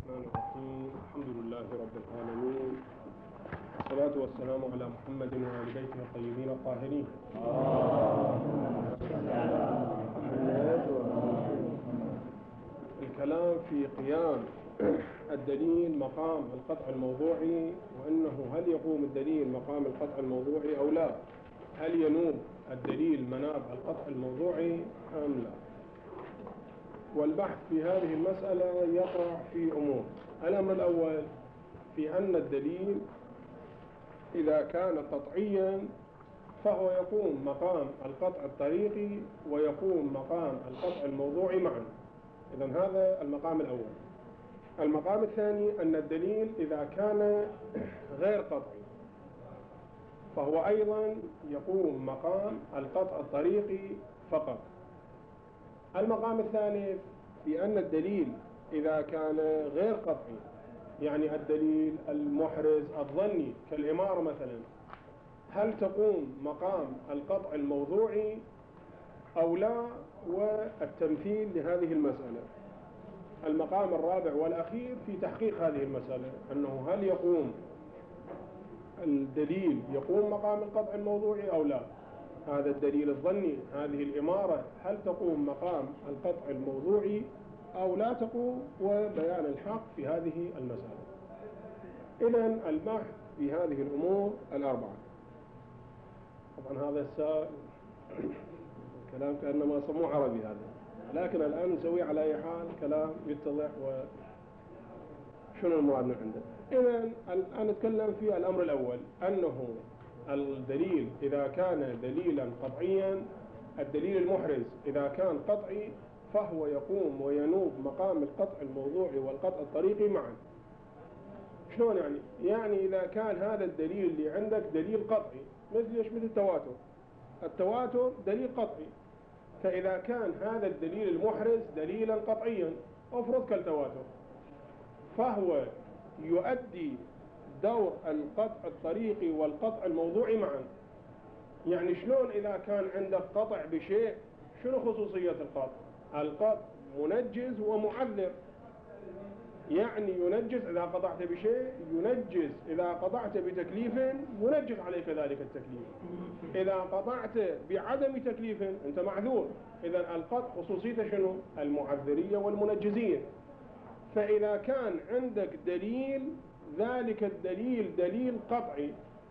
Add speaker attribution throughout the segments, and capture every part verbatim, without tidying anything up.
Speaker 1: الرحمن الرحيم. الحمد لله رب العالمين، والصلاة والسلام على محمد وآل بيته الطيبين الطاهرين. الكلام في قيام الدليل مقام القطع الموضوعي، وأنه هل يقوم الدليل مقام القطع الموضوعي أو لا؟ هل ينوب الدليل مناب القطع الموضوعي أم لا؟ والبحث في هذه المسألة يقع في أمور. الأمر الأول في أن الدليل إذا كان قطعيا فهو يقوم مقام القطع الطريقي ويقوم مقام القطع الموضوعي معا. إذن هذا المقام الأول. المقام الثاني أن الدليل إذا كان غير قطعي فهو أيضا يقوم مقام القطع الطريقي فقط. المقام الثالث بأن الدليل إذا كان غير قطعي، يعني الدليل المحرز الظني كالإمارة مثلا، هل تقوم مقام القطع الموضوعي أو لا؟ والتمثيل لهذه المسألة. المقام الرابع والأخير في تحقيق هذه المسألة أنه هل يقوم الدليل يقوم مقام القطع الموضوعي أو لا؟ هذا الدليل الظني، هذه الإمارة، هل تقوم مقام القطع الموضوعي أو لا تقوم؟ وبيان الحق في هذه المسألة. إذن البحث في هذه الأمور الأربعة. طبعا هذا السؤال كلام كأنما صموه عربي هذا، لكن الآن نسويه على أي حال كلام يتضح وشنو المراد من عنده. إذن الآن نتكلم في الأمر الأول أنه الدليل إذا كان دليلا قطعيا، الدليل المحرز إذا كان قطعي فهو يقوم وينوب مقام القطع الموضوعي والقطع الطريقي معا. شلون يعني؟ يعني إذا كان هذا الدليل اللي عندك دليل قطعي مثل ايش؟ مثل التواتر. التواتر دليل قطعي، فإذا كان هذا الدليل المحرز دليلا قطعيا افرض كالتواتر، فهو يؤدي دور القطع الطريقي والقطع الموضوعي معا. يعني شلون إذا كان عندك قطع بشيء، شنو خصوصية القطع؟ القطع منجز ومعذر، يعني ينجز إذا قطعت بشيء، ينجز إذا قطعت بتكليف ينجز عليك ذلك التكليف، إذا قطعت بعدم تكليف أنت معذور. إذن القطع خصوصيته شنو؟ المعذرية والمنجزية. فإذا كان عندك دليل، ذلك الدليل دليل قطعي،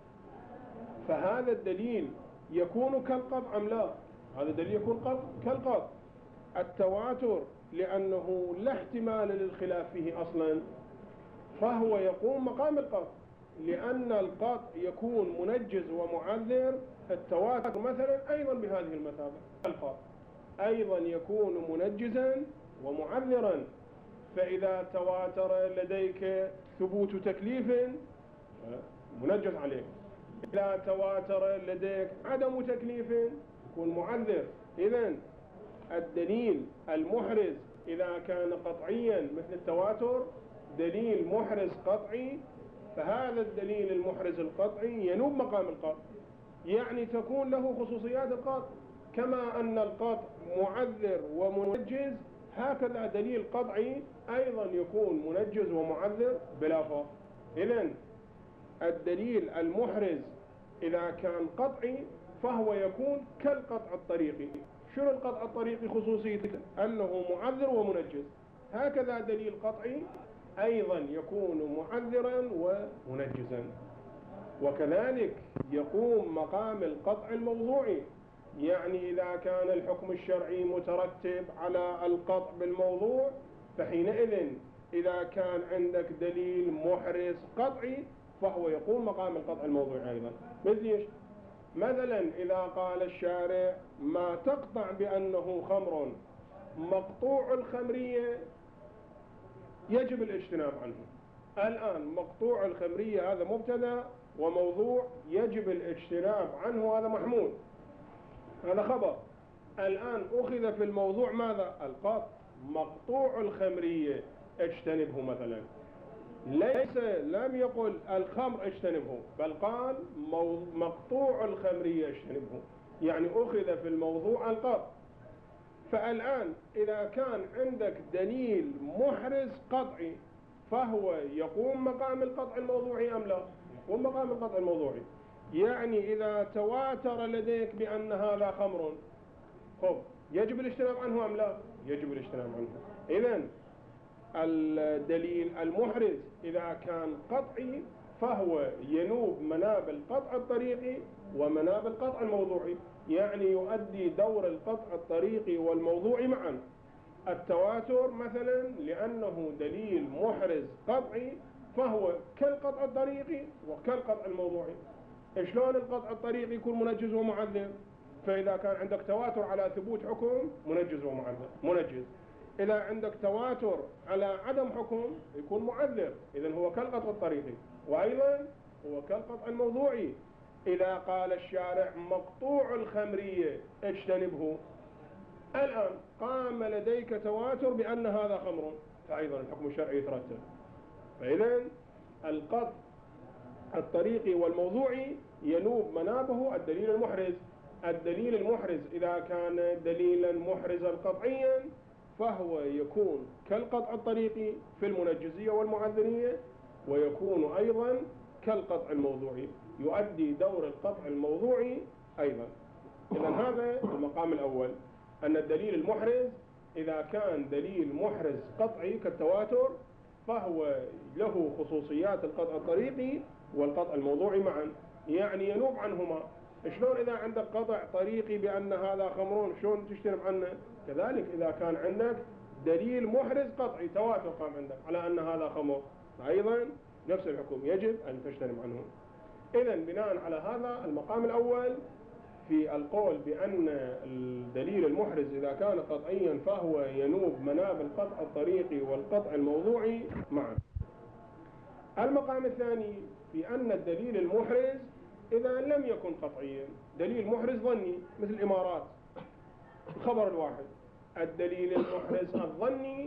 Speaker 1: فهذا الدليل يكون كالقطع أم لا؟ هذا الدليل يكون كالقطع. التواتر لأنه لا احتمال للخلاف فيه أصلا فهو يقوم مقام القطع، لأن القطع يكون منجز ومعذر. التواتر مثلا أيضا بهذه المثابة، القطع أيضا يكون منجزا ومعذرا. فإذا تواتر لديك ثبوت تكليف منجز عليك، إذا تواتر لديك عدم تكليف يكون معذر. إذن الدليل المحرز إذا كان قطعيا مثل التواتر دليل محرز قطعي، فهذا الدليل المحرز القطعي ينوب مقام القطع، يعني تكون له خصوصيات القطع. كما أن القطع معذر ومنجز، هكذا دليل قطعي أيضا يكون منجز ومعذر بلا فرق. إذن الدليل المحرز إذا كان قطعي فهو يكون كالقطع الطريقي. شنو القطع الطريقي خصوصيته؟ أنه معذر ومنجز. هكذا دليل قطعي أيضا يكون معذرا ومنجزا. وكذلك يقوم مقام القطع الموضوعي، يعني إذا كان الحكم الشرعي مترتب على القطع بالموضوع، فحينئذ إذا كان عندك دليل محرز قطعي فهو يقوم مقام القطع الموضوعي أيضا. مثل ايش؟ مثلا إذا قال الشارع ما تقطع بأنه خمر مقطوع الخمرية يجب الاجتناب عنه. الآن مقطوع الخمرية هذا مبتدأ، وموضوع يجب الاجتناب عنه هذا محمول، هذا خبر. الآن أخذ في الموضوع ماذا؟ القطع. مقطوع الخمرية اجتنبه مثلا، ليس لم يقل الخمر اجتنبه، بل قال مقطوع الخمرية اجتنبه، يعني أخذ في الموضوع القطع. فالآن إذا كان عندك دليل محرز قطعي فهو يقوم مقام القطع الموضوعي أم لا؟ يقوم مقام القطع الموضوعي. يعني إذا تواتر لديك بأن هذا خمر، خب يجب الاجتناب عنه أم لا؟ يجب الاجتناب عنه. إذن الدليل المحرز إذا كان قطعي فهو ينوب مناب القطع الطريقي ومناب القطع الموضوعي، يعني يؤدي دور القطع الطريقي والموضوعي معا. التواتر مثلا لأنه دليل محرز قطعي فهو كالقطع الطريقي وكالقطع الموضوعي. شلون القطع الطريقي يكون منجز ومعذر؟ فإذا كان عندك تواتر على ثبوت حكم منجز ومعذر منجز، إذا عندك تواتر على عدم حكم يكون معذر، إذن هو كالقطع الطريقي وأيضا هو كالقطع الموضوعي. إذا قال الشارع مقطوع الخمرية اجتنبه، الآن قام لديك تواتر بأن هذا خمر، فأيضا الحكم الشرعي يترتب. فإذن القطع الطريقي والموضوعي ينوب منابه الدليل المحرز. الدليل المحرز إذا كان دليلا محرزا قطعيا فهو يكون كالقطع الطريقي في المنجزية والمعذرية، ويكون أيضا كالقطع الموضوعي، يؤدي دور القطع الموضوعي أيضا. إذن هذا المقام الأول، أن الدليل المحرز إذا كان دليل محرز قطعي كالتواتر فهو له خصوصيات القطع الطريقي والقطع الموضوعي معا، يعني ينوب عنهما. شلون إذا عندك قطع طريقي بأن هذا خمر شلون تجتنب عنه؟ كذلك إذا كان عندك دليل محرز قطعي تواتر قام عندك على أن هذا خمر، أيضا نفس الحكم يجب أن تجتنب عنه. إذن بناء على هذا المقام الأول في القول بأن الدليل المحرز إذا كان قطعيا فهو ينوب مناب القطع الطريقي والقطع الموضوعي معا. المقام الثاني في أن الدليل المحرز إذا لم يكن قطعيا، دليل محرز ظني مثل الإمارات الخبر الواحد. الدليل المحرز الظني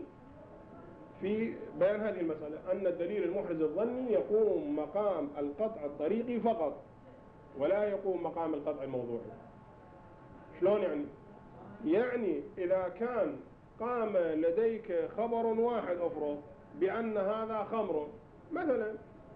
Speaker 1: في بيان هذه المسألة أن الدليل المحرز الظني يقوم مقام القطع الطريقي فقط ولا يقوم مقام القطع الموضوعي. شلون يعني؟ يعني إذا كان قام لديك خبر واحد أفرض بأن هذا خمر مثلا،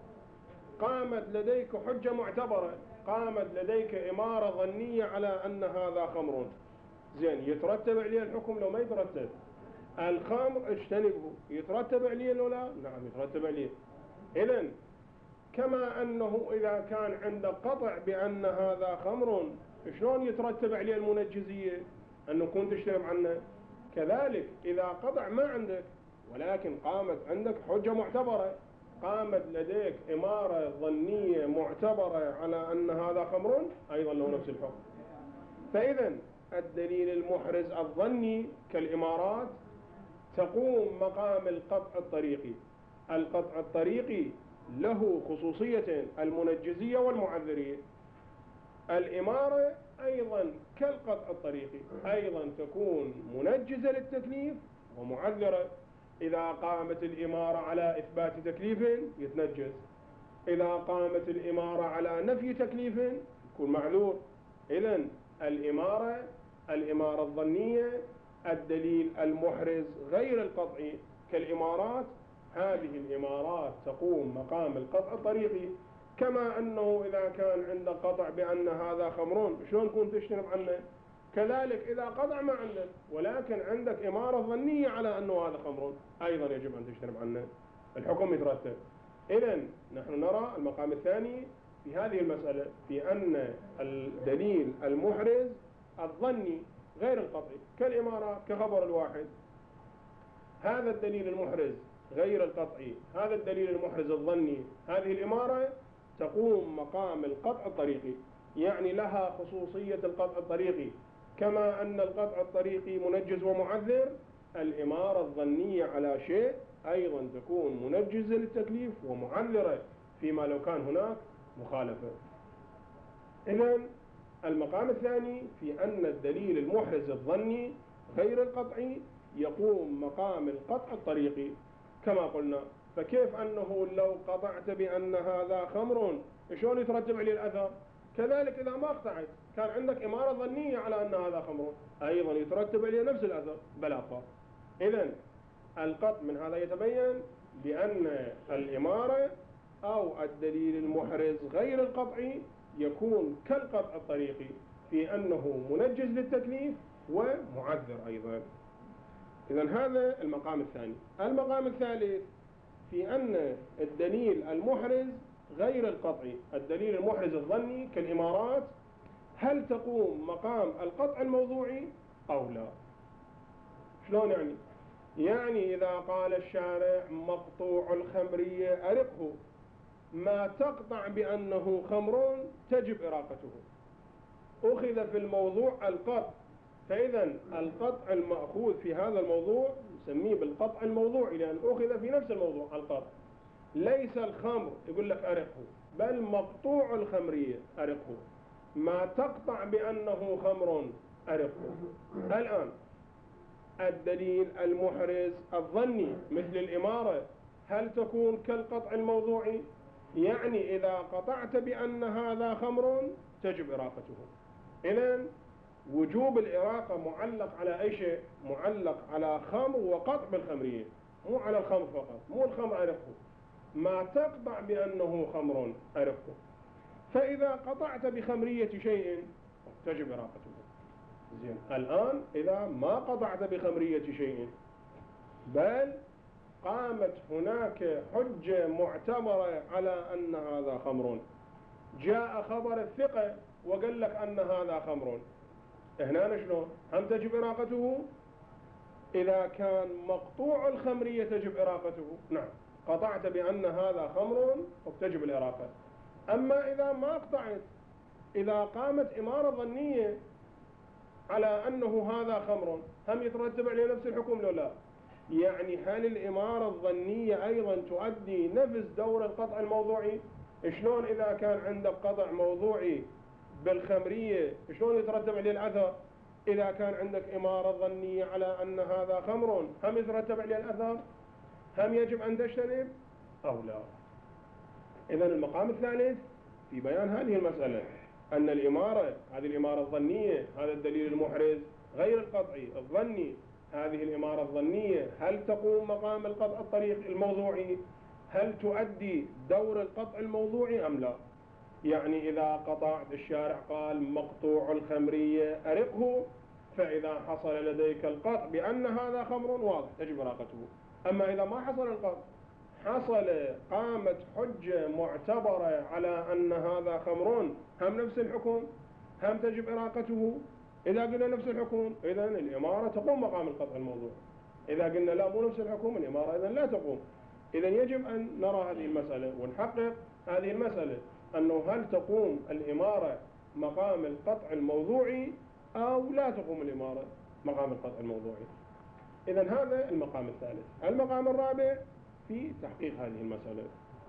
Speaker 1: قامت لديك حجة معتبرة، قامت لديك إمارة ظنية على أن هذا خمر، زين يترتب عليه الحكم لو ما يترتب؟ الخمر اجتنبه، يترتب عليه لو لا؟ نعم يترتب عليه. إذن كما أنه إذا كان عندك قطع بأن هذا خمر شلون يترتب عليه المنجزية أنه كنت تجتنب عنه؟ كذلك إذا قطع ما عندك ولكن قامت عندك حجة معتبرة، قامت لديك إمارة ظنية معتبرة على أن هذا خمر، أيضا له نفس الحكم. فإذا الدليل المحرز الظني كالإمارات تقوم مقام القطع الطريقي. القطع الطريقي له خصوصية المنجزية والمعذرية. الإمارة أيضا كالقطع الطريقي، أيضا تكون منجزة للتكليف ومعذرة. إذا قامت الإمارة على إثبات تكليف يتنجز، إذا قامت الإمارة على نفي تكليف يكون معذور. إذن الإمارة الإمارة الظنية الدليل المحرز غير القطعي كالإمارات، هذه الإمارات تقوم مقام القطع الطريقي. كما أنه إذا كان عندك قطع بأن هذا خمر شلون كنت تجتنب عنه؟ كذلك إذا قطع ما عندك ولكن عندك إمارة ظنية على أنه هذا خمر أيضا يجب أن تجتنب عنه، الحكم يترتب. إذن نحن نرى المقام الثاني في هذه المسألة في أن الدليل المحرز الظني غير القطعي كالإمارات كخبر الواحد، هذا الدليل المحرز غير القطعي، هذا الدليل المحرز الظني، هذه الإمارة تقوم مقام القطع الطريقي، يعني لها خصوصية القطع الطريقي. كما أن القطع الطريقي منجز ومعذر، الإمارة الظنية على شيء أيضا تكون منجزة للتكليف ومعذرة فيما لو كان هناك مخالفة. إذن المقام الثاني في أن الدليل المحرز الظني غير القطعي يقوم مقام القطع الطريقي كما قلنا. فكيف أنه لو قطعت بأن هذا خمر شلون يترتب عليه الأثر؟ كذلك إذا ما قطعت كان عندك إمارة ظنية على أن هذا خمر أيضا يترتب عليه نفس الأثر بلا فرق. إذن القطع من هذا يتبين لأن الإمارة أو الدليل المحرز غير القطعي يكون كالقطع الطريقي في أنه منجز للتكليف ومعذر أيضا. إذن هذا المقام الثاني. المقام الثالث في أن الدليل المحرز غير القطعي، الدليل المحرز الظني كالإمارات، هل تقوم مقام القطع الموضوعي أو لا؟ شلون يعني؟ يعني إذا قال الشارع مقطوع الخمرية أرقه، ما تقطع بأنه خمر تجب إراقته، أخذ في الموضوع القطع، فإذا القطع المأخوذ في هذا الموضوع نسميه بالقطع الموضوعي لأن أخذ في نفس الموضوع القطع، ليس الخمر يقول لك أرقه، بل مقطوع الخمرية أرقه، ما تقطع بأنه خمر أرقه. الآن الدليل المحرز الظني مثل الإمارة هل تكون كالقطع الموضوعي؟ يعني إذا قطعت بأن هذا خمر تجب إراقته. إذن وجوب الإراقة معلق على أي شيء؟ معلق على خمر وقطع بالخمرية، مو على الخمر فقط، مو الخمر أرقه، ما تقطع بأنه خمر أرقه. فإذا قطعت بخمرية شيء تجب إراقته. زين، الآن إذا ما قطعت بخمرية شيء بل قامت هناك حجة معتبرة على أن هذا خمر، جاء خبر الثقة وقال لك أن هذا خمر، هنا شلون؟ هم تجب إراقته؟ إذا كان مقطوع الخمرية تجب إراقته، نعم، قطعت بأن هذا خمر وتجب الإراقة. أما إذا ما قطعت، إذا قامت إمارة ظنية على أنه هذا خمر، هم يترتب عليه نفس الحكم لو لا؟ يعني هل الإمارة الظنية أيضا تؤدي نفس دور القطع الموضوعي؟ شلون إذا كان عندك قطع موضوعي بالخمرية شلون يترتب عليه الأثر؟ إذا كان عندك إمارة ظنية على أن هذا خمر هم يترتب عليه الأثر؟ هم يجب أن تجتنب أو لا؟ إذن المقام الثالث في بيان هذه المسألة أن الإمارة، هذه الإمارة الظنية، هذا الدليل المحرز غير القطعي الظني، هذه الإمارة الظنية هل تقوم مقام القطع الطريق الموضوعي؟ هل تؤدي دور القطع الموضوعي أم لا؟ يعني إذا قطعت الشارع قال مقطوع الخمرية أرقه، فإذا حصل لديك القطع بأن هذا خمر واضح تجب إراقته. أما إذا ما حصل القطع، حصل قامت حجة معتبرة على أن هذا خمر، هم نفس الحكم، هم تجب إراقته. إذا قلنا نفس الحكم إذن الإمارة تقوم مقام القطع الموضوع، إذا قلنا لا مو نفس الحكم الإمارة إذن لا تقوم. إذن يجب أن نرى هذه المسألة ونحقق هذه المسألة، أنه هل تقوم الإمارة مقام القطع الموضوعي أو لا تقوم الإمارة مقام القطع الموضوعي. إذن هذا المقام الثالث. المقام الرابع في تحقيق هذه المسألة،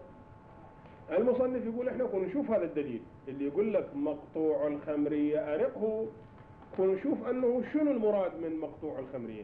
Speaker 1: المصنف يقول احنا كنا نشوف هذا الدليل اللي يقول لك مقطوع الخمرية أرقه، كنا نشوف أنه شنو المراد من مقطوع الخمرية.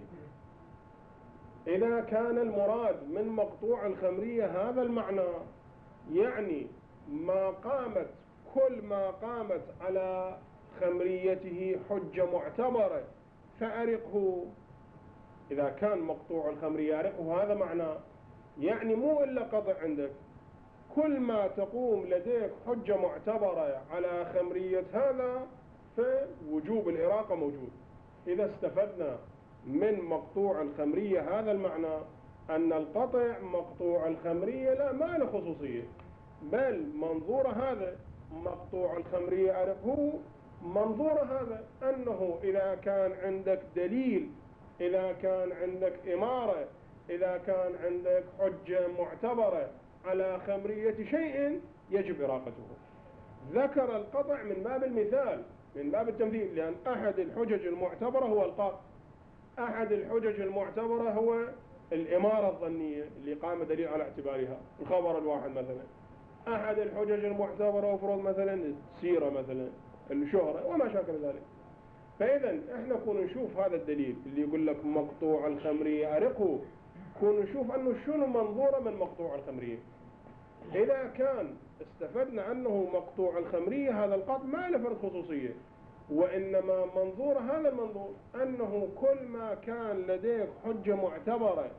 Speaker 1: إذا كان المراد من مقطوع الخمرية هذا المعنى، يعني ما قامت كل ما قامت على خمريته حجة معتبرة فأرقه. إذا كان مقطوع الخمرية أرقه هذا معنى، يعني مو إلا قطع عندك، كل ما تقوم لديك حجة معتبرة على خمرية هذا فوجوب الإراقة موجود. إذا استفدنا من مقطوع الخمرية هذا المعنى أن القطع مقطوع الخمرية لا ما له خصوصية، بل منظور هذا مقطوع الخمرية أرقه، منظور هذا أنه إذا كان عندك دليل، إذا كان عندك إمارة، إذا كان عندك حجة معتبرة على خمرية شيء يجب إراقته. ذكر القطع من باب المثال، من باب التمثيل، لأن أحد الحجج المعتبرة هو القطع، أحد الحجج المعتبرة هو الإمارة الظنية اللي قام دليل على اعتبارها، الخبر الواحد مثلا. أحد الحجج المعتبرة وفرض مثلا السيرة مثلا، الشهرة وما شاكل ذلك. فإذا احنا كنا نشوف هذا الدليل اللي يقول لك مقطوع الخمرية أرقه، كنا نشوف أنه شنو منظوره من مقطوع الخمرية. إذا كان استفدنا أنه مقطوع الخمرية هذا القطع ما له فرق خصوصية، وإنما منظور هذا المنظور أنه كل ما كان لديك حجة معتبرة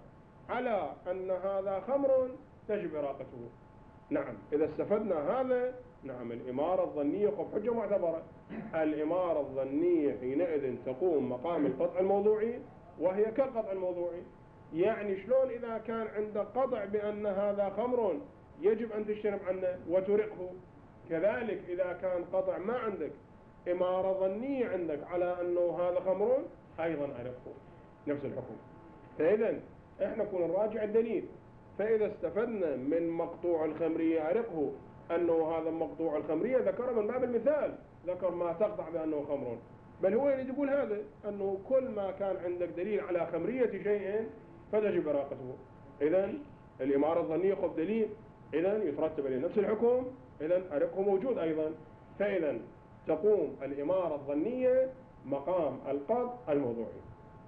Speaker 1: على أن هذا خمر تجب إراقته. نعم، إذا استفدنا هذا، نعم الإمارة الظنية قم حجة معتبرة. الإمارة الظنية حينئذ تقوم مقام القطع الموضوعي، وهي كالقطع الموضوعي. يعني شلون إذا كان عندك قطع بأن هذا خمر يجب أن تجتنب عنه وترقه، كذلك إذا كان قطع ما عندك، إمارة ظنية عندك على أنه هذا خمر، أيضا أرقه، نفس الحكم. فإذا إحنا كنا نراجع الدليل. فإذا استفدنا من مقطوع الخمرية أرقه أنه هذا مقطوع الخمرية، ذكر من باب المثال، ذكر ما تقطع بأنه خمر، بل هو يريد يقول هذا أنه كل ما كان عندك دليل على خمرية شيء فتجب إراقته. إذن الإمارة الظنية خذ دليل، إذن يترتب عليه نفس الحكم، إذن أرقه موجود أيضا. فإذا تقوم الإمارة الظنية مقام القطع الموضوعي.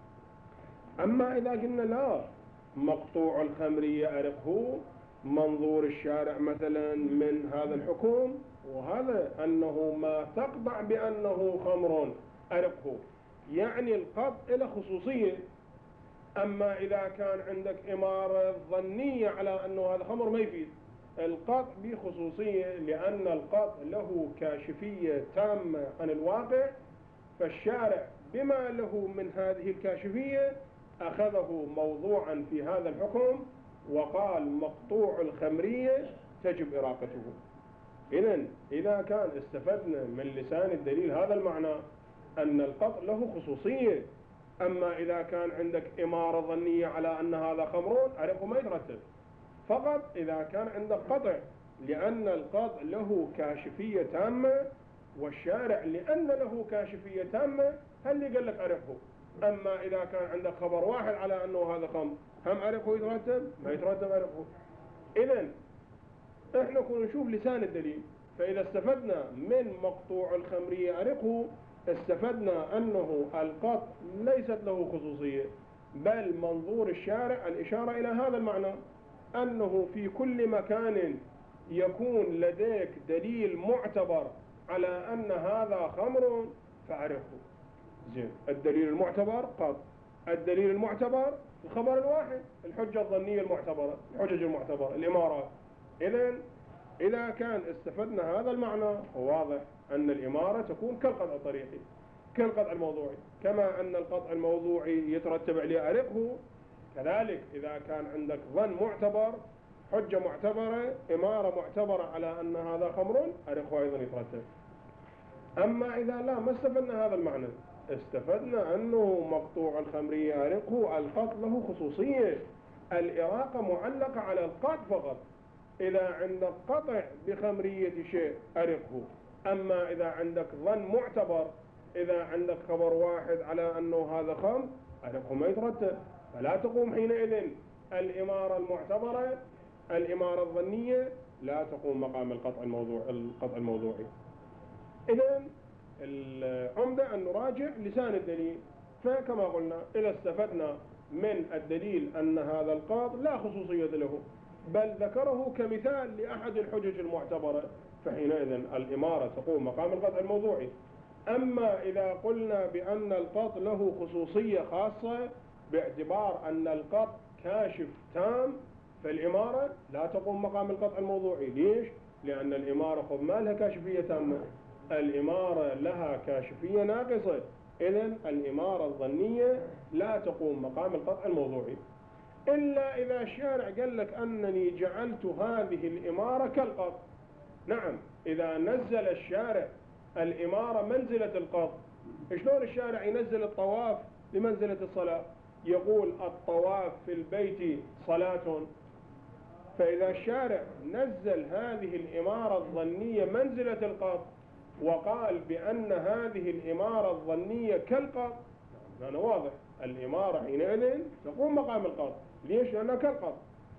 Speaker 1: أما إذا قلنا لا، مقطوع الخمرية أرقه، منظور الشارع مثلا من هذا الحكم وهذا أنه ما تقطع بأنه خمر أرقه، يعني القطع له خصوصية. أما إذا كان عندك إمارة ظنية على أنه هذا خمر ما يفيد، القطع بخصوصية، لأن القطع له كاشفية تامة عن الواقع، فالشارع بما له من هذه الكاشفية أخذه موضوعا في هذا الحكم وقال مقطوع الخمرية تجب إراقته. إذن إذا كان استفدنا من لسان الدليل هذا المعنى أن القطع له خصوصية. أما إذا كان عندك إمارة ظنية على أن هذا خمر أرقه ما يترتب، فقط إذا كان عندك قطع، لأن القطع له كاشفية تامة، والشارع لأن له كاشفية تامة هل قال لك أرقه. أما إذا كان عندك خبر واحد على أنه هذا خمر، هم أرقه يترتب؟ ما يترتب أرقه. إذن إحنا كنا نشوف لسان الدليل. فإذا استفدنا من مقطوع الخمرية أرقه، استفدنا أنه القطع ليست له خصوصية، بل منظور الشارع الإشارة إلى هذا المعنى، أنه في كل مكان يكون لديك دليل معتبر على أن هذا خمر فأرقه. زين، الدليل المعتبر قطع، الدليل المعتبر الخبر الواحد، الحجة الظنية المعتبرة، الحجج المعتبرة، الإمارات. إذن إذا كان استفدنا هذا المعنى، واضح أن الإمارة تكون كالقطع الطريقي، كالقطع الموضوعي. كما أن القطع الموضوعي يترتب عليه أرقه، كذلك إذا كان عندك ظن معتبر، حجة معتبرة، إمارة معتبرة على أن هذا خمر، أرقه أيضا يترتب. أما إذا لا ما استفدنا هذا المعنى، استفدنا أنه مقطوع الخمرية أرقه، القطع له خصوصية، الإراقة معلقة على القطع فقط. إذا عندك قطع بخمرية شيء أرقه. أما إذا عندك ظن معتبر، إذا عندك خبر واحد على أنه هذا خمر، أرقه ما يترتب. فلا تقوم حينئذ الإمارة المعتبرة، الإمارة الظنية لا تقوم مقام القطع الموضوع القطع الموضوعي. إذن العمدة أن نراجع لسان الدليل. فكما قلنا إذا استفدنا من الدليل أن هذا القطع لا خصوصية له، بل ذكره كمثال لأحد الحجج المعتبرة، فحينئذ الإمارة تقوم مقام القطع الموضوعي. أما إذا قلنا بأن القطع له خصوصية خاصة باعتبار أن القطع كاشف تام، فالإمارة لا تقوم مقام القطع الموضوعي. ليش؟ لأن الإمارة خذ ما لها كاشفية تامة، الإمارة لها كاشفية ناقصة. إذن الإمارة الظنية لا تقوم مقام القطع الموضوعي، إلا إذا الشارع قال لك أنني جعلت هذه الإمارة كالقطع. نعم، إذا نزل الشارع الإمارة منزلة القطع. شلون الشارع ينزل الطواف لمنزلة الصلاة؟ يقول الطواف في البيت صلاة. فإذا الشارع نزل هذه الإمارة الظنية منزلة القطع وقال بأن هذه الإمارة الظنية كالقطع، هذا واضح الإمارة حينئذ تقوم مقام القطع. ليش؟ لأنها كالقطع.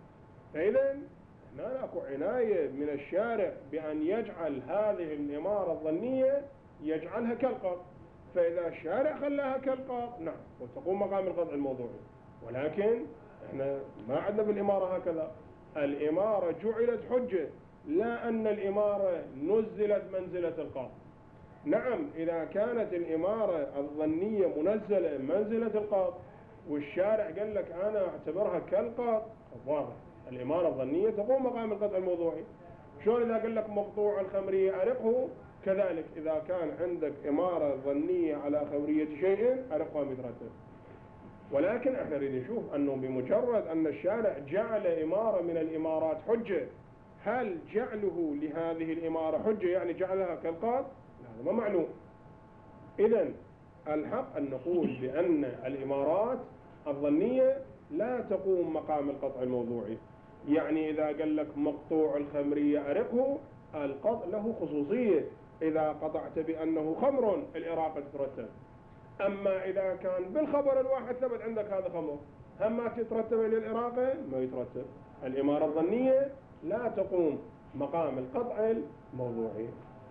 Speaker 1: فإذا هنا أكو عناية من الشارع بأن يجعل هذه الإمارة الظنية يجعلها كالقطع. فإذا الشارع خلاها كالقطع، نعم، وتقوم مقام القطع الموضوعي. ولكن احنا ما عندنا في الإمارة هكذا. الإمارة جعلت حجة، لا أن الإمارة نزلت منزلة القطع. نعم، إذا كانت الإمارة الظنية منزلة منزلة القطع، والشارع قال لك أنا أعتبرها كالقطع، واضح الإمارة الظنية تقوم مقام القطع الموضوعي. شلون إذا قال لك مقطوع الخمرية أرقه، كذلك إذا كان عندك إمارة ظنية على خمرية شيء أرقها مترتب. ولكن احنا نريد نشوف أنه بمجرد أن الشارع جعل إمارة من الإمارات حجة، هل جعله لهذه الإمارة حجة يعني جعلها كالقطع؟ هذا ما معلوم. إذن الحق أن نقول بأن الإمارات الظنية لا تقوم مقام القطع الموضوعي. يعني إذا قال لك مقطوع الخمرية أرقه، القطع له خصوصية، إذا قطعت بأنه خمر الإراقة تترتب. أما إذا كان بالخبر الواحد ثبت عندك هذا خمر، هم ما تترتب للإراقة؟ ما يترتب. الإمارة الظنية لا تقوم مقام القطع الموضوعي.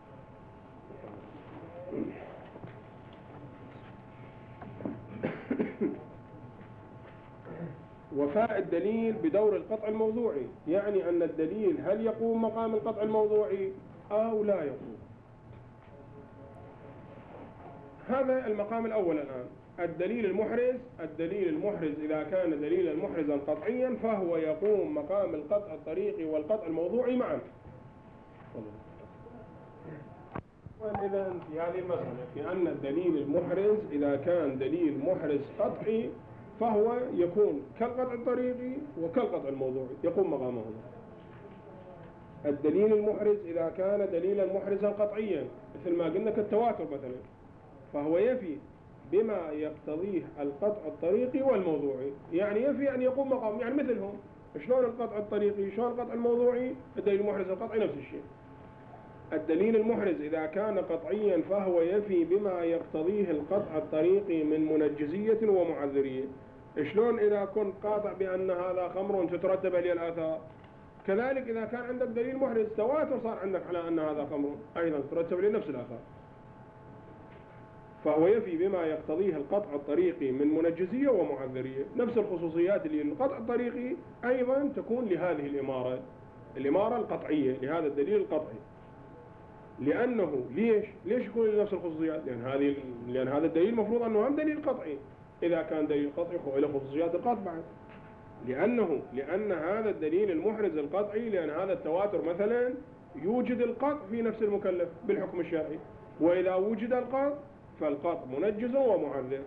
Speaker 1: وفاء الدليل بدور القطع الموضوعي، يعني أن الدليل هل يقوم مقام القطع الموضوعي أو لا يقوم. هذا المقام الأول الآن. الدليل المحرز، الدليل المحرز إذا كان دليلا محرزا قطعيا فهو يقوم مقام القطع الطريقي والقطع الموضوعي معا. وإذا في هذه المسألة في أن الدليل المحرز إذا كان دليل محرز قطعي فهو يكون كالقطع الطريقي وكالقطع الموضوعي، يقوم مقامهما. الدليل المحرز إذا كان دليلا محرزا قطعيا مثل ما قلنا كالتواتر مثلا، فهو يفي بما يقتضيه القطع الطريقي والموضوعي، يعني يفي أن يقوم مقام، يعني مثلهم. شلون القطع الطريقي شلون القطع الموضوعي؟ الدليل المحرز القطعي نفس الشيء. الدليل المحرز إذا كان قطعيا فهو يفي بما يقتضيه القطع الطريقي من منجزية ومعذرية. شلون إذا كنت قاطع بأن هذا خمر تترتب عليه الآثار، كذلك إذا كان عندك دليل محرز تواتر صار عندك على أن هذا خمر أيضا تترتب عليه نفس الآثار. فهو يفي بما يقتضيه القطع الطريقي من منجزية ومعذرية. نفس الخصوصيات اللي القطع الطريقي أيضا تكون لهذه الإمارة، الإمارة القطعية، لهذا الدليل القطعي. لأنه ليش؟ ليش يكون نفس الخصوصيات؟ لأن هذه لأن هذا الدليل مفروض أنه هم دليل قطعي. إذا كان دليل قطعي هو له خصوصيات القطع بعد. لأنه لأن هذا الدليل المحرز القطعي، لأن هذا التواتر مثلا يوجد القطع في نفس المكلف بالحكم الشرعي، وإذا وجد القطع فالقطع منجز ومعذر،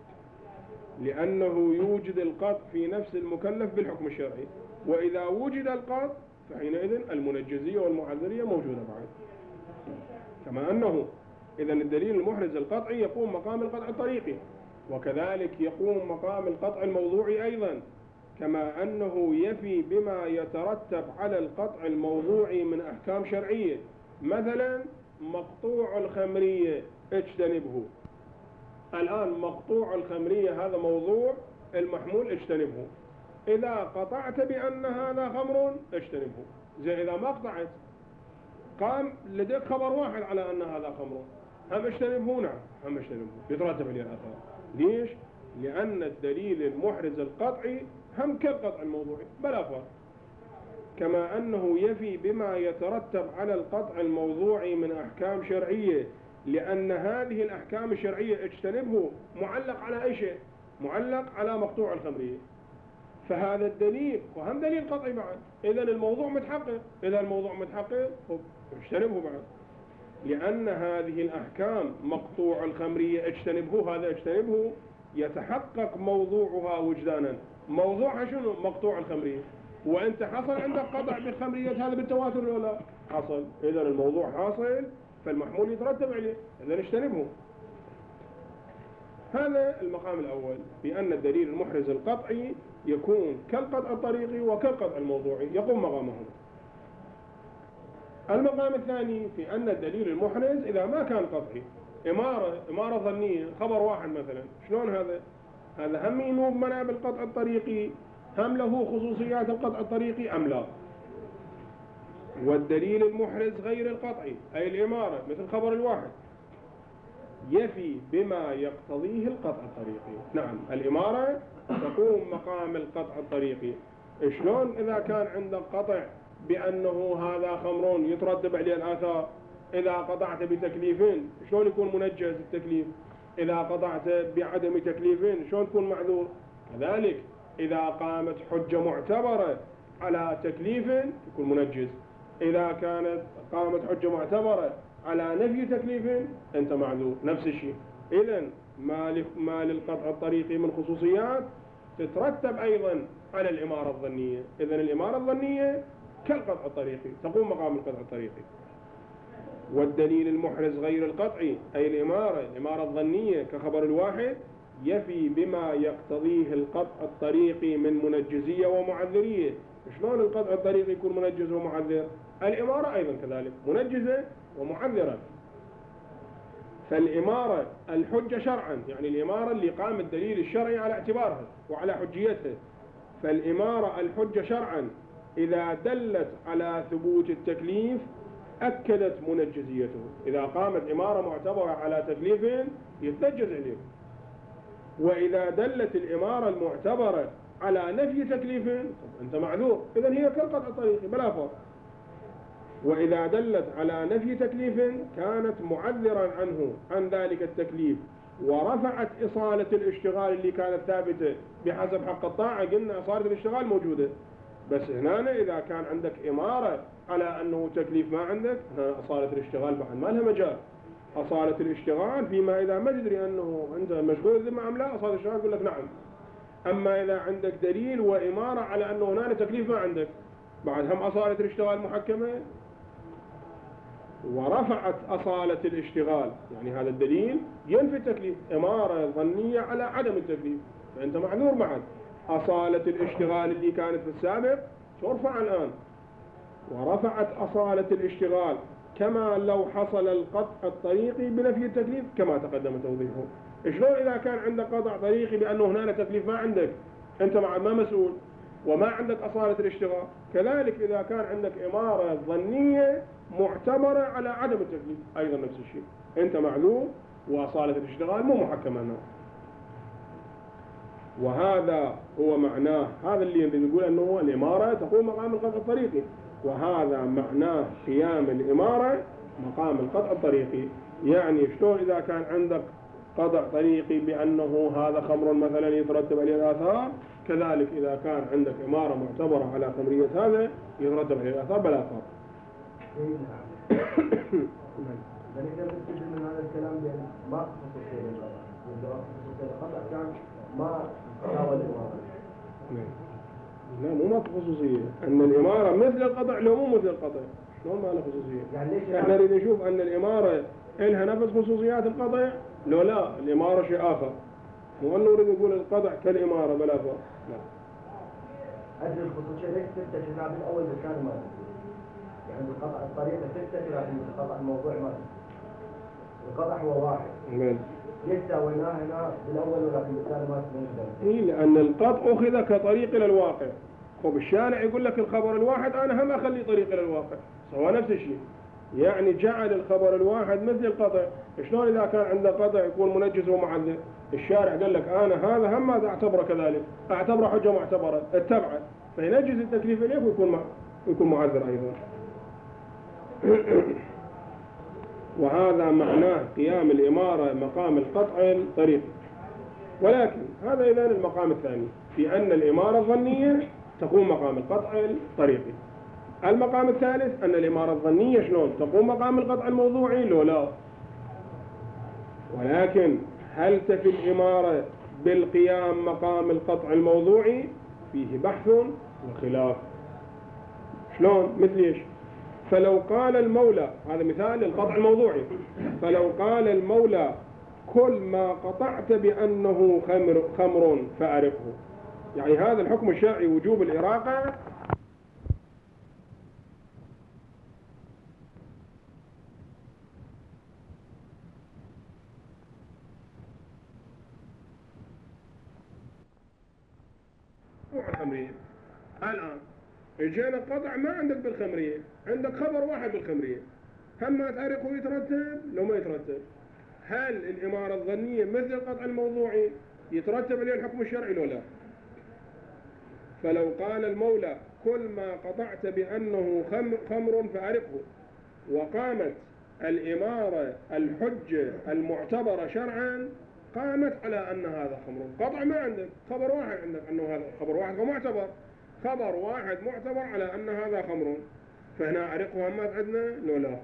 Speaker 1: لأنه يوجد القطع في نفس المكلف بالحكم الشرعي، وإذا وجد القطع فحينئذ المنجزية والمعذرية موجودة بعد. كما أنه إذا الدليل المحرز القطعي يقوم مقام القطع الطريقي، وكذلك يقوم مقام القطع الموضوعي أيضا، كما أنه يفي بما يترتب على القطع الموضوعي من أحكام شرعية. مثلا مقطوع الخمرية اجتنبه، الآن مقطوع الخمرية هذا موضوع المحمول اجتنبه، إذا قطعت بأن هذا خمر اجتنبه. زي إذا ما قطعت قام لديك خبر واحد على أن هذا خمر، هم اجتنبه؟ نعم هم اجتنبه، يترتب عليه الآثار. ليش؟ لأن الدليل المحرز القطعي هم كالقطع الموضوعي بلا فرق. كما أنه يفي بما يترتب على القطع الموضوعي من أحكام شرعية، لأن هذه الأحكام الشرعية اجتنبه معلق على أي شيء؟ معلق على مقطوع الخمرية. فهذا الدليل وهم دليل قطعي بعد، إذا الموضوع متحقق. إذا الموضوع متحقق اجتنبه بعد، لأن هذه الأحكام مقطوع الخمرية اجتنبه، هذا اجتنبه يتحقق موضوعها وجدانا. موضوعها شنو؟ مقطوع الخمرية. وأنت حصل عندك قطع بالخمرية هذا بالتواتر ولا لا؟ حصل. إذا الموضوع حاصل فالمحمول يترتب عليه، إذا اجتنبه. هذا المقام الأول، بأن الدليل المحرز القطعي يكون كالقطع الطريقي وكالقطع الموضوعي، يقوم مقامهما. المقام الثاني في أن الدليل المحرز إذا ما كان قطعي، إمارة إمارة ظنية، خبر واحد مثلا، شلون هذا؟ هذا هم ينوب مناب القطع الطريقي، هم له خصوصيات القطع الطريقي أم لا؟ والدليل المحرز غير القطعي أي الإمارة مثل خبر الواحد يفي بما يقتضيه القطع الطريقي. نعم الإمارة تقوم مقام القطع الطريقي. شلون إذا كان عندك قطع بأنه هذا خمر يترتب عليه الآثار؟ إذا قطعت بتكليفين شلون يكون منجز التكليف؟ إذا قطعت بعدم تكليفين شلون تكون معذور؟ كذلك إذا قامت حجة معتبرة على تكليف يكون منجز، إذا كانت قامت حجة معتبرة على نفي تكليف أنت معذور. نفس الشيء. إذن ما ما للقطع الطريقي من خصوصيات تترتب أيضا على الإمارة الظنية. إذن الإمارة الظنية كالقطع الطريقي، تقوم مقام القطع الطريقي. والدليل المحرز غير القطعي أي الإمارة الإمارة الظنية كخبر الواحد يفي بما يقتضيه القطع الطريقي من منجزية ومعذرية. شلون القطع الطريقي يكون منجز ومعذر؟ الإمارة أيضا كذلك منجزة ومعذرة. فالإمارة الحجة شرعا، يعني الإمارة اللي قام الدليل الشرعي على اعتبارها وعلى حجيتها. فالإمارة الحجة شرعا إذا دلت على ثبوت التكليف أكدت منجزيته. إذا قامت إمارة معتبرة على تكليف يتنجز عليه. وإذا دلت الإمارة المعتبرة على نفي تكليف أنت معذور. إذن هي كالقطع الطريقي بلا فرق. وإذا دلت على نفي تكليف كانت معذرا عنه عن ذلك التكليف ورفعت إصالة الاشتغال اللي كانت ثابتة بحسب حق الطاعة. قلنا إصالة الاشتغال موجودة، بس هنا إذا كان عندك إمارة على أنه تكليف ما عندك، هنا أصالة الاشتغال بعد ما لها مجال. أصالة الاشتغال فيما إذا ما تدري أنه أنت مشغول الذمة أم لا، أصالة الاشتغال يقول لك نعم. أما إذا عندك دليل وإمارة على أنه هنا تكليف ما عندك، بعد هم أصالة الاشتغال محكمة ورفعت أصالة الاشتغال، يعني هذا الدليل ينفي التكليف. إمارة ظنية على عدم التكليف فأنت معذور بعد. أصالة الاشتغال اللي كانت في السابق ترفع الآن، ورفعت أصالة الاشتغال كما لو حصل القطع الطريقي بنفي التكليف كما تقدم توضيحه. شلون إذا كان عندك قطع طريقي بأنه هنا تكليف ما عندك، أنت مع ما مسؤول وما عندك أصالة الاشتغال. كذلك إذا كان عندك إمارة ظنية معتبرة على عدم التكليف أيضا نفس الشيء، أنت معذور وأصالة الاشتغال مو محكمة هنا. وهذا هو معناه، هذا اللي نقول أنه الإمارة تقوم مقام القطع الطريقي، وهذا معناه قيام الإمارة مقام القطع الطريقي. يعني شلون إذا كان عندك قطع طريقي بأنه هذا خمر مثلا يترتب عليه الآثار، كذلك إذا كان عندك إمارة معتبرة على خمرية هذا يترتب عليه الآثار بلا فرق.
Speaker 2: يعني إذا بتجد من هذا الكلام بأن ما خصوصية للقطع، إذا خصوصية القطع كان ما تساوى الإمارة.
Speaker 1: لا مو ما خصوصية، أن الإمارة مثل القطع لو مو مثل القطع، شلون ما له خصوصية؟ يعني ليش احنا نريد نشوف أن الإمارة إلها نفس خصوصيات القطع؟ لو لا الإمارة شيء آخر، مو أنه نريد نقول القطع كالإمارة بلا فرق. لا.
Speaker 2: هذه الخصوصية ليش تنتشر من أول مكان ما تنتشر؟ يعني القطع الطريقة تنتشر عند القطع الموضوع ما تنتشر. القطع هو واحد.
Speaker 1: نعم.
Speaker 2: ليش سويناه هنا بالأول ولا في المثال ما تنتشر؟
Speaker 1: إيه لأن القطع أخذ كطريق إلى الواقع. وبالشارع يقول لك الخبر الواحد أنا هم أخلي طريق إلى الواقع، سواء نفس الشيء. يعني جعل الخبر الواحد مثل القطع. شلون إذا كان عنده قطع يكون منجز ومعذر؟ الشارع قال لك أنا هذا هم ماذا أعتبره كذلك، أعتبره حجة معتبرة اتبعت، فينجز التكليف إليه ويكون مع... ويكون معذر أيضا. وهذا معناه قيام الإمارة مقام القطع الطريقي. ولكن هذا إذن المقام الثاني في أن الإمارة الظنية تقوم مقام القطع الطريقي. المقام الثالث أن الإمارة الظنية شلون تقوم مقام القطع الموضوعي؟ لو لا. ولكن هل تفي الإمارة بالقيام مقام القطع الموضوعي؟ فيه بحث وخلاف. شلون؟ مثل ايش؟ فلو قال المولى، هذا مثال للقطع الموضوعي، فلو قال المولى كل ما قطعت بأنه خمر, خمر فأرقه، يعني هذا الحكم الشرعي وجوب الإراقة الخمرية. الآن اجينا قطع ما عندك بالخمرية، عندك خبر واحد بالخمرية، هم ما تأرقه يترتب لو ما يترتب. هل الإمارة الظنية مثل القطع الموضوعي يترتب عليه الحكم الشرعي لو لا؟ فلو قال المولى كل ما قطعت بأنه خمر فأرقه، وقامت الإمارة الحجة المعتبرة شرعا قامت على أن هذا خمر. قطع ما عندك، خبر واحد عندك أنه هذا خبر واحد ومعتبر، خبر واحد معتبر على أن هذا خمر، فهنا أرقها ما عندنا لو لا.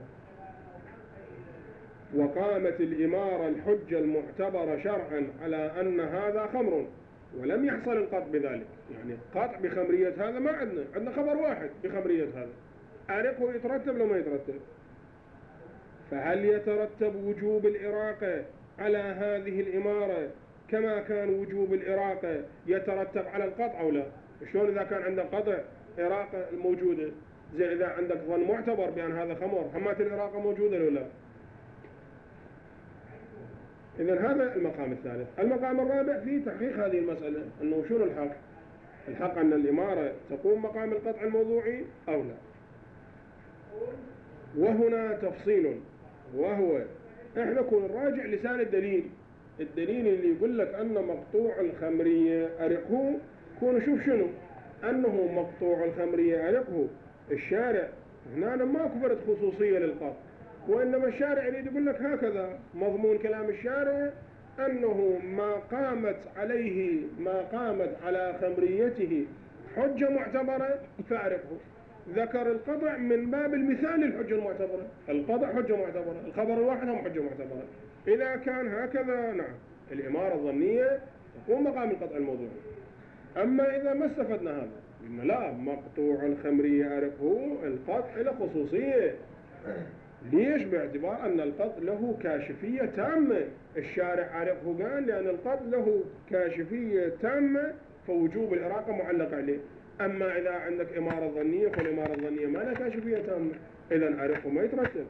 Speaker 1: وقامت الإمارة الحجة المعتبرة شرعا على أن هذا خمر ولم يحصل القطع بذلك، يعني قطع بخمرية هذا ما عندنا، عندنا خبر واحد بخمرية هذا، أرقه يترتب لو ما يترتب. فهل يترتب وجوب الإراقة على هذه الإمارة كما كان وجوب الإراقة يترتب على القطع أو لا؟ شلون إذا كان عندك قطع إراقة موجودة، زي إذا عندك ظن معتبر بأن هذا خمر، همات الإراقة موجودة ولا لا؟ إذن هذا المقام الثالث. المقام الرابع في تحقيق هذه المسألة، أنه شنو الحق؟ الحق أن الإمارة تقوم مقام القطع الموضوعي أو لا. وهنا تفصيل، وهو احنا كون نراجع لسان الدليل، الدليل اللي يقول لك أن مقطوع الخمرية أرقه، كون نشوف شنو أنه مقطوع الخمرية أرقه. الشارع هنا ما كبرت خصوصية للقطع، وإنما الشارع يريد يقول لك هكذا مضمون كلام الشارع، أنه ما قامت عليه ما قامت على خمريته حجة معتبرة فأرقه. ذكر القطع من باب المثال للحجة المعتبرة، القطع حجة معتبرة، الخبر الواحد هم حجة معتبرة. إذا كان هكذا نعم الإمارة الظنية تقوم مقام القطع الموضوعي. أما إذا ما استفدنا هذا، قلنا لا، مقطوع الخمرية أرقه القطع له خصوصية. ليش؟ باعتبار أن القطع له كاشفية تامة. الشارع أرقه قال لأن القطع له كاشفية تامة فوجوب الإراقة معلق عليه. أما إذا عندك إمارة ظنية فالإمارة الظنية ما لها كاشفية تامة، إذن أرقه ما يترتب.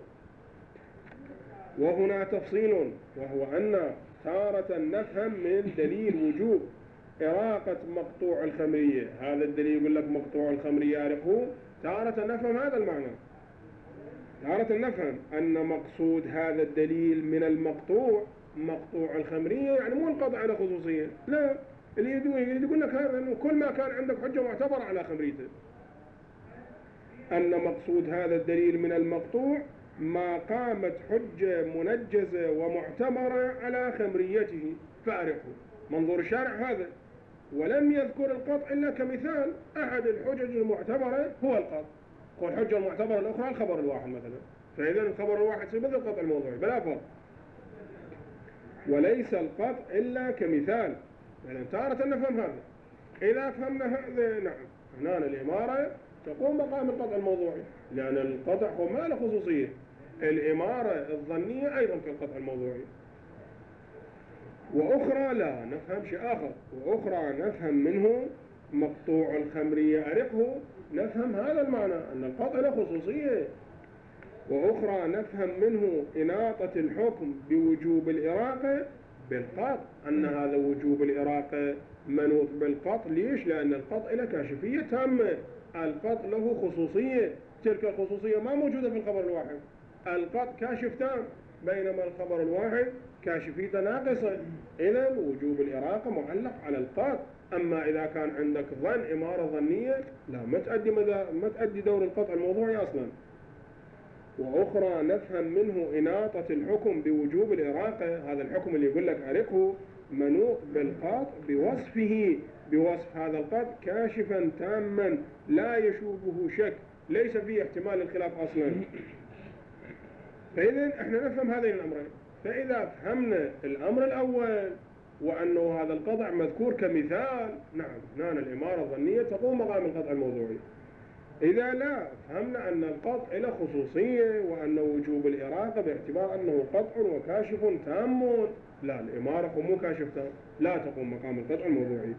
Speaker 1: وهنا تفصيل، وهو أن تارة نفهم من دليل وجوب إراقة مقطوع الخمرية، هذا الدليل يقول لك مقطوع الخمرية أرقه، تارة نفهم هذا المعنى، تارة نفهم أن مقصود هذا الدليل من المقطوع مقطوع الخمرية، يعني مو القطع على خصوصية، لا، اللي يقول لك هذا أنه كل ما كان عندك حجة معتبرة على خمريته. أن مقصود هذا الدليل من المقطوع ما قامت حجة منجزة ومعتبرة على خمريته فأرقه. منظور الشارع هذا، ولم يذكر القطع إلا كمثال. أحد الحجج المعتبرة هو القطع، والحجة المعتبرة الأخرى الخبر الواحد مثلا، فإذا الخبر الواحد سيبدأ القطع الموضوعي بلا فرق. وليس القطع إلا كمثال، يعني تارة نفهم هذا. إذا فهمنا هذا نعم هنا الإمارة تقوم مقام القطع الموضوعي، لأن القطع هو ما له خصوصية. الإمارة الظنية أيضا كالقطع الموضوعي. وأخرى لا نفهم شيء آخر، وأخرى نفهم منه مقطوع الخمرية أرقه، نفهم هذا المعنى أن القطع له خصوصية. وأخرى نفهم منه إناطة الحكم بوجوب الإراقة بالقطع، أن هذا وجوب الإراقة منوط بالقطع. ليش؟ لأن القطع له كاشفية تامة، القطع له خصوصية، تلك الخصوصية ما موجودة في الخبر الواحد. القطع كاشف تام، بينما الخبر الواحد كاشفيته ناقصة، إذا وجوب الإراقة معلق على القطع. أما إذا كان عندك ظن إمارة ظنية لا، ما تؤدي ما تؤدي دور القطع الموضوعي أصلا. وأخرى نفهم منه إناطة الحكم بوجوب الإراقة، هذا الحكم اللي يقول لك أرقه منوط بالقطع بوصفه، بوصف هذا القطع كاشفا تاما لا يشوبه شك، ليس فيه احتمال الخلاف أصلا. فإذا احنا نفهم هذين الأمرين. فإذا فهمنا الأمر الأول وأنه هذا القطع مذكور كمثال، نعم هنا الإمارة الظنية تقوم مقام القطع الموضوعي. إذا لا فهمنا أن القطع له خصوصية وأن وجوب الإراقة باعتبار أنه قطع وكاشف تام، لا، الإمارة مو كاشف تام، لا تقوم مقام القطع الموضوعي.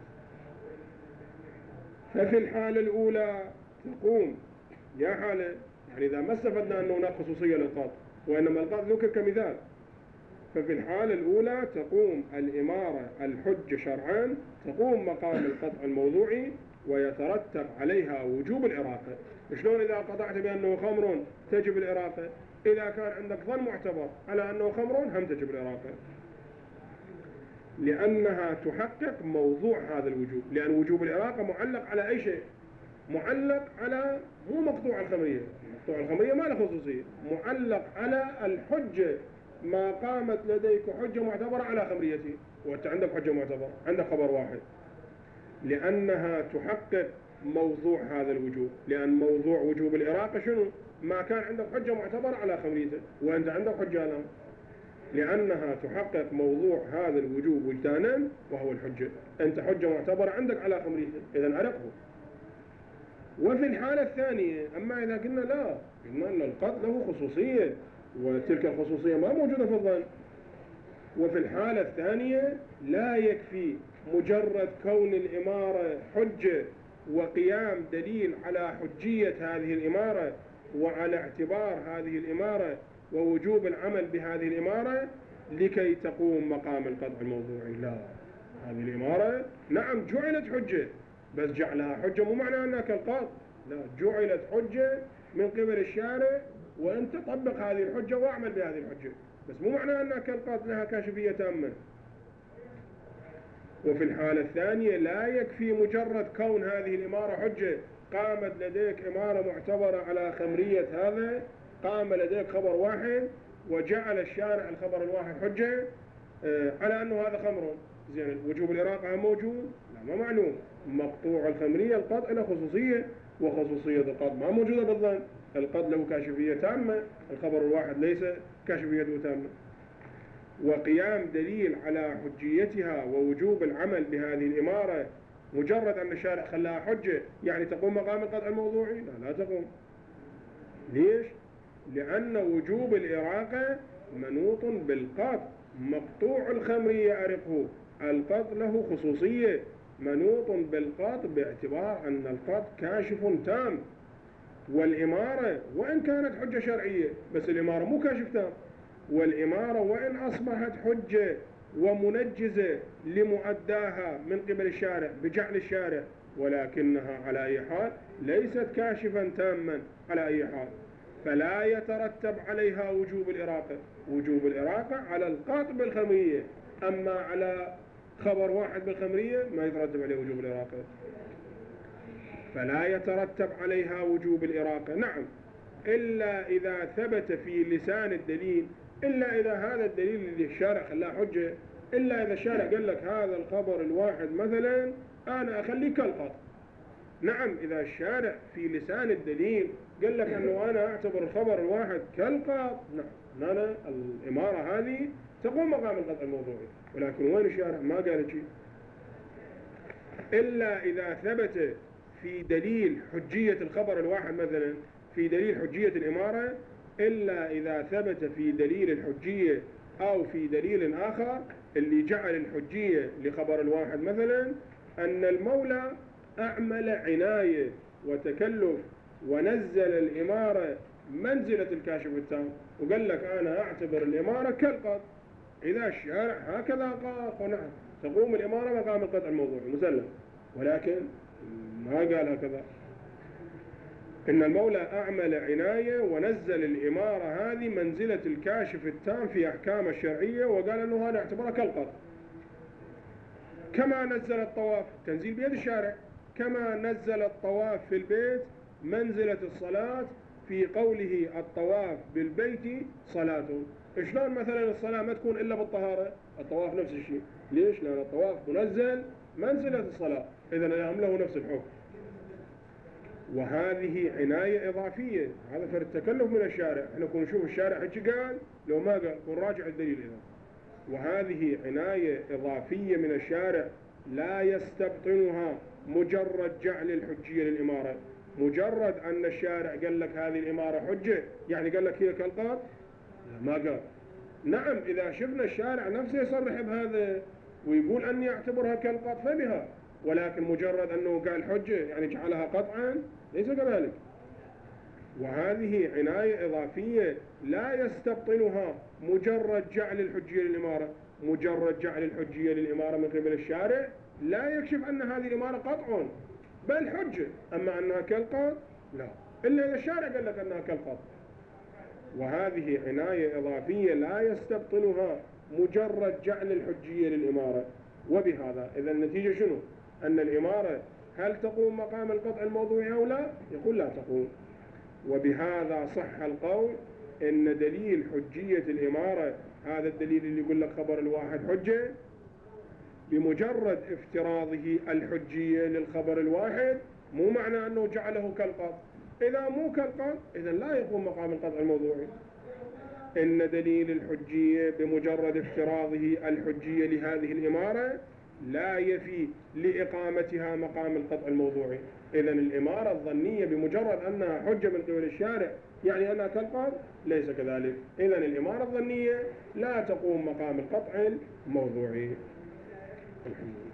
Speaker 1: ففي الحالة الأولى تقوم يا حالة، يعني إذا ما استفدنا أنه هناك خصوصية للقطع وإنما القطع ذكر كمثال، ففي الحالة الأولى تقوم الإمارة الحجة شرعان، تقوم مقام القطع الموضوعي ويترتب عليها وجوب الإراقة. شلون إذا قطعت بأنه خمر تجب الإراقة؟ إذا كان عندك ظن معتبر على أنه خمر هم تجب الإراقة، لأنها تحقق موضوع هذا الوجوب. لأن وجوب الإراقة معلق على أي شيء؟ معلق على مو مقطوع الخمرية، مقطوع الخمرية ما له خصوصية، معلق على الحجة، ما قامت لديك حجة معتبرة على خمريته، وأنت عندك حجة معتبرة، عندك خبر واحد، لأنها تحقق موضوع هذا الوجوب. لأن موضوع وجوب الإراقة شنو؟ ما كان عندك حجة معتبرة على خمريته، وأنت عندك حجة الآن، لأنها تحقق موضوع هذا الوجوب وجدانا وهو الحجة. أنت حجة معتبرة عندك على خمريته، إذن أرقه. وفي الحالة الثانية، أما إذا قلنا لا، قلنا أن القط له خصوصية، وتلك الخصوصية ما موجودة في الظن. وفي الحالة الثانية لا يكفي مجرد كون الإمارة حجة وقيام دليل على حجية هذه الإمارة وعلى اعتبار هذه الإمارة ووجوب العمل بهذه الإمارة لكي تقوم مقام القطع الموضوعي. لا، هذه الإمارة نعم جعلت حجة، بس جعلها حجة مو معنى أنها كالقاضي، لا، جعلت حجة من قبل الشارع وأنت طبق هذه الحجة واعمل بهذه الحجة، بس مو معنى أنها كالقاضي لها كاشفية تامة. وفي الحالة الثانية لا يكفي مجرد كون هذه الإمارة حجة، قامت لديك إمارة معتبرة على خمرية هذا، قام لديك خبر واحد وجعل الشارع الخبر الواحد حجة على أنه هذا خمر، زين وجوب الإراقة موجود؟ لا، ما معلوم. مقطوع الخمرية القطع له خصوصية، وخصوصية القطع ما موجودة بالظن. القطع له كاشفية تامة، الخبر الواحد ليس كاشفيته تامة. وقيام دليل على حجيتها ووجوب العمل بهذه الإمارة مجرد أن الشارع خلاها حجة يعني تقوم مقام القطع الموضوعي؟ لا، لا تقوم. ليش؟ لأن وجوب الإراقة منوط بالقطع. مقطوع الخمرية أرقه، القطع له خصوصية، منوط بالقطع باعتبار أن القطع كاشف تام. والإمارة وإن كانت حجة شرعية، بس الإمارة مو كاشف تام. والإمارة وإن أصبحت حجة ومنجزة لمؤداها من قبل الشارع بجعل الشارع، ولكنها على أي حال ليست كاشفا تاما على أي حال، فلا يترتب عليها وجوب الإراقة. وجوب الإراقة على القطع بالخمرية، أما على خبر واحد بالخمرية ما يترتب عليه وجوب الإراقة. فلا يترتب عليها وجوب الإراقة، نعم، إلا إذا ثبت في لسان الدليل، إلا إذا هذا الدليل اللي الشارع خلاه حجة، إلا إذا الشارع قال لك هذا الخبر الواحد مثلا أنا أخليه كالقطع. نعم، إذا الشارع في لسان الدليل قال لك أنه أنا أعتبر الخبر الواحد كالقطع، نعم، أنا الإمارة هذه تقوم مقام القطع الموضوعي. ولكن وين الشارع؟ ما قال شيء. إلا إذا ثبت في دليل حجية الخبر الواحد مثلا، في دليل حجية الإمارة، إلا إذا ثبت في دليل الحجية أو في دليل آخر اللي جعل الحجية لخبر الواحد مثلا أن المولى أعمل عناية وتكلف ونزل الإمارة منزلة الكاشف التام، وقال لك أنا أعتبر الإمارة كالقطع. إذا الشارع هكذا قال ونعم تقوم الإمارة مقام القطع الموضوعي مسلم، ولكن ما قال هكذا. إن المولى أعمل عناية ونزل الإمارة هذه منزلة الكاشف التام في أحكام الشرعية، وقال أنه هذا اعتبره كالقطع. كما نزل الطواف، تنزيل بيد الشارع، كما نزل الطواف في البيت منزلة الصلاة في قوله الطواف بالبيت صلاة. شلون مثلا الصلاة ما تكون إلا بالطهارة؟ الطواف نفس الشيء. ليش؟ لأن الطواف منزل منزلة الصلاة، إذن الأهم له نفس الحكم. وهذه عناية إضافية، هذا فرد تكلف من الشارع. احنا كنا نشوف الشارع ايش قال، لو ما قال كن راجع الدليل إذا. وهذه عناية إضافية من الشارع لا يستبطنها مجرد جعل الحجية للإمارة. مجرد أن الشارع قال لك هذه الإمارة حجة يعني قال لك هي كالقطع؟ ما قال. نعم، إذا شفنا الشارع نفسه يصرح بهذا ويقول أني أعتبرها كالقطع فبها، ولكن مجرد أنه قال حجة يعني جعلها قطعا ليس كذلك. وهذه عناية إضافية لا يستبطنها مجرد جعل الحجية للإمارة. مجرد جعل الحجية للإمارة من قبل الشارع لا يكشف أن هذه الإمارة قطع بل حجة، أما أنها كالقطع لا، إلا إذا الشارع قال لك أنها كالقطع. وهذه عناية إضافية لا يستبطنها مجرد جعل الحجية للإمارة. وبهذا إذا النتيجة شنو؟ أن الإمارة هل تقوم مقام القطع الموضوعي أو لا؟ يقول لا تقوم. وبهذا صح القول إن دليل حجية الإمارة، هذا الدليل اللي يقول لك خبر الواحد حجة، بمجرد افتراضه الحجية للخبر الواحد مو معنى أنه جعله كالقطع. إذا مو كالقطع إذا لا يقوم مقام القطع الموضوعي. إن دليل الحجية بمجرد افتراضه الحجية لهذه الإمارة لا يفي لإقامتها مقام القطع الموضوعي. إذا الإمارة الظنية بمجرد أنها حجة من قبل الشارع يعني أنها كالقطع، ليس كذلك. إذا الإمارة الظنية لا تقوم مقام القطع الموضوعي. الحمد لله.